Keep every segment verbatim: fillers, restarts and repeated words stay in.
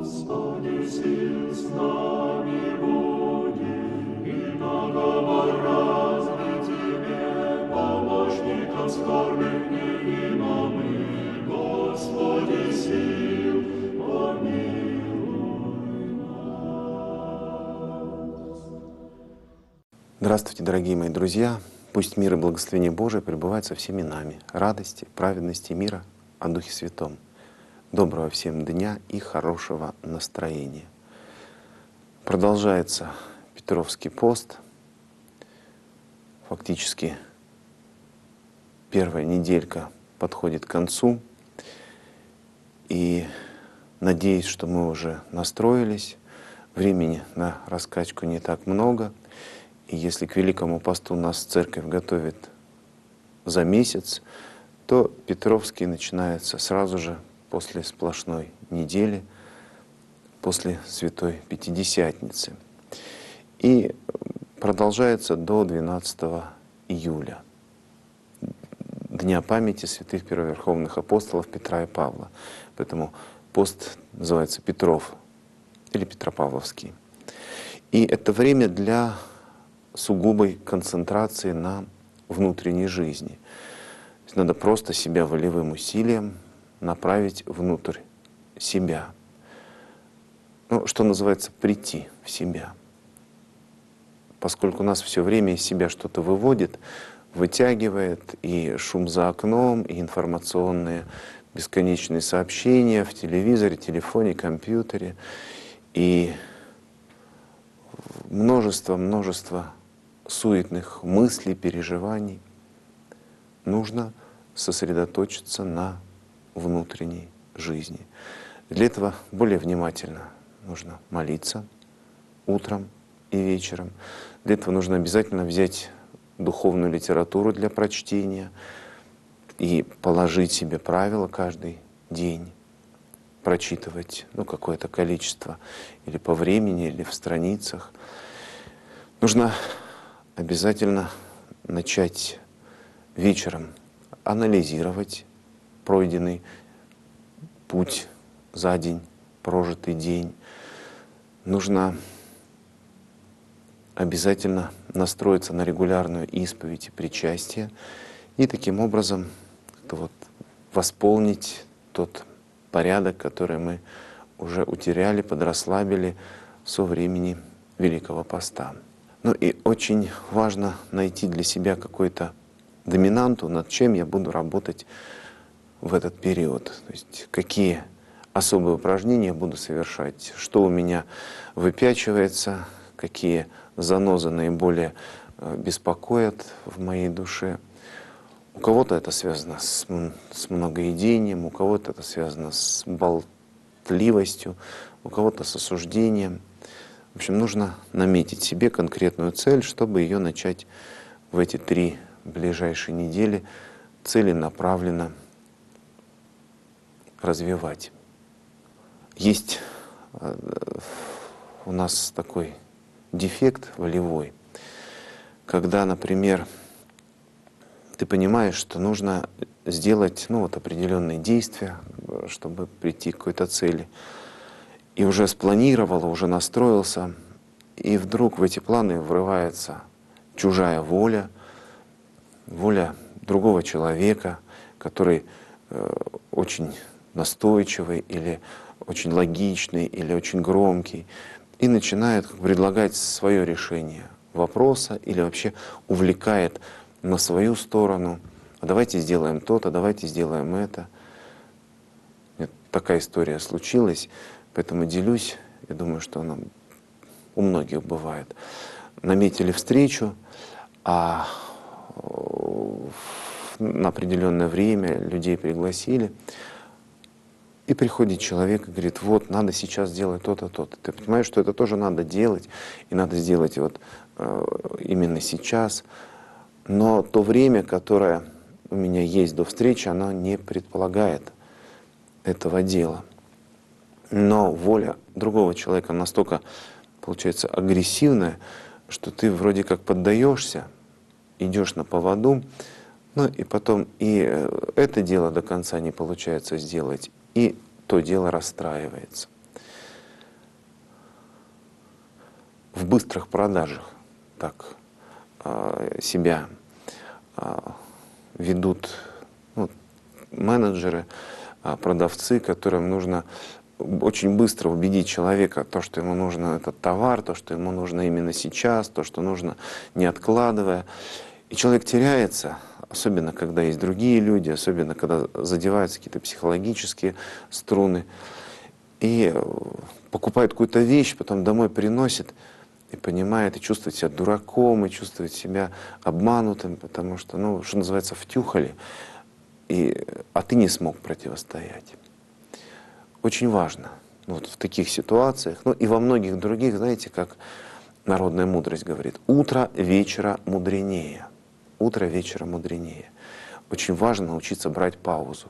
Господи, сил с нами буди, и наговор разве Тебе, помощником скорбных невидимых, Господи, сил, помилуй нас. Здравствуйте, дорогие мои друзья! Пусть мир и благословение Божие пребывают со всеми нами, радости, праведности, мира о Духе Святом. Доброго всем дня и хорошего настроения. Продолжается Петровский пост. Фактически первая неделька подходит к концу. И надеюсь, что мы уже настроились. Времени на раскачку не так много. И если к Великому посту нас церковь готовит за месяц, то Петровский начинается сразу же после сплошной недели, после Святой Пятидесятницы. И продолжается до двенадцатого июля, Дня памяти святых первоверховных апостолов Петра и Павла. Поэтому пост называется Петров или Петропавловский. И это время для сугубой концентрации на внутренней жизни. То есть надо просто себя волевым усилием направить внутрь себя. Ну, что называется, прийти в себя. Поскольку нас все время из себя что-то выводит, вытягивает, и шум за окном, и информационные бесконечные сообщения в телевизоре, телефоне, компьютере, и множество-множество суетных мыслей, переживаний. Нужно сосредоточиться на внутренней жизни. Для этого более внимательно нужно молиться утром и вечером. Для этого нужно обязательно взять духовную литературу для прочтения и положить себе правила каждый день прочитывать ну, какое-то количество или по времени, или в страницах. Нужно обязательно начать вечером анализировать пройденный путь за день, прожитый день. Нужно обязательно настроиться на регулярную исповедь и причастие и таким образом вот восполнить тот порядок, который мы уже утеряли, подрасслабили со времени Великого Поста. Ну и очень важно найти для себя какую-то доминанту, над чем я буду работать в этот период. То есть какие особые упражнения я буду совершать, что у меня выпячивается, какие занозы наиболее беспокоят в моей душе. У кого-то это связано с, с многоедением, у кого-то это связано с болтливостью, у кого-то с осуждением. В общем, нужно наметить себе конкретную цель, чтобы ее начать в эти три ближайшие недели целенаправленно развивать. Есть у нас такой дефект волевой, когда, например, ты понимаешь, что нужно сделать ну, вот определенные действия, чтобы прийти к какой-то цели, и уже спланировал, уже настроился, и вдруг в эти планы врывается чужая воля, воля другого человека, который э, очень настойчивый или очень логичный или очень громкий, и начинает предлагать свое решение вопроса или вообще увлекает на свою сторону. А давайте сделаем то-то, давайте сделаем это. Нет, такая история случилась, поэтому делюсь. Я думаю, что она у многих бывает. Наметили встречу, а на определенное время людей пригласили, и приходит человек и говорит: вот, надо сейчас делать то-то, то-то. Ты понимаешь, что это тоже надо делать, и надо сделать вот э, именно сейчас. Но то время, которое у меня есть до встречи, оно не предполагает этого дела. Но воля другого человека настолько, получается, агрессивная, что ты вроде как поддаешься, идешь на поводу, ну и потом и это дело до конца не получается сделать, и то дело расстраивается. в быстрых продажах так себя ведут, ну, менеджеры, продавцы, которым нужно очень быстро убедить человека, то, что ему нужно этот товар, то, что ему нужно именно сейчас, то, что нужно не откладывая. И человек теряется, особенно когда есть другие люди, особенно когда задеваются какие-то психологические струны, и покупает какую-то вещь, потом домой приносит, и понимает, и чувствует себя дураком, и чувствует себя обманутым, потому что, ну, что называется, втюхали, и, а ты не смог противостоять. Очень важно, ну, вот в таких ситуациях, ну и во многих других, знаете, как народная мудрость говорит, утро вечера мудренее. Утро вечера мудренее. Очень важно научиться брать паузу.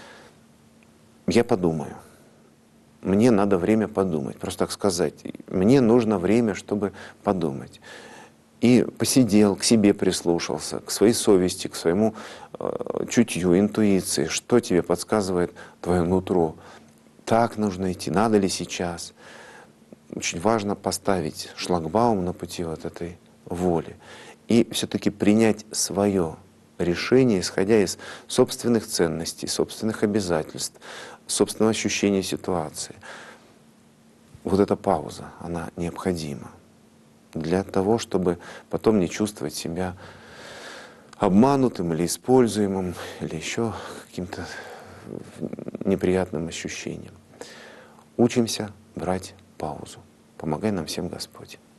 Я подумаю. Мне надо время подумать, просто так сказать. Мне нужно время, чтобы подумать. И посидел, к себе прислушался, к своей совести, к своему э, чутью, интуиции. Что тебе подсказывает твое нутро? Так нужно идти, надо ли сейчас? Очень важно поставить шлагбаум на пути вот этой воли. И все-таки принять свое решение, исходя из собственных ценностей, собственных обязательств, собственного ощущения ситуации. Вот эта пауза, она необходима для того, чтобы потом не чувствовать себя обманутым или используемым, или еще каким-то неприятным ощущением. Учимся брать паузу. Помогай нам всем Господь.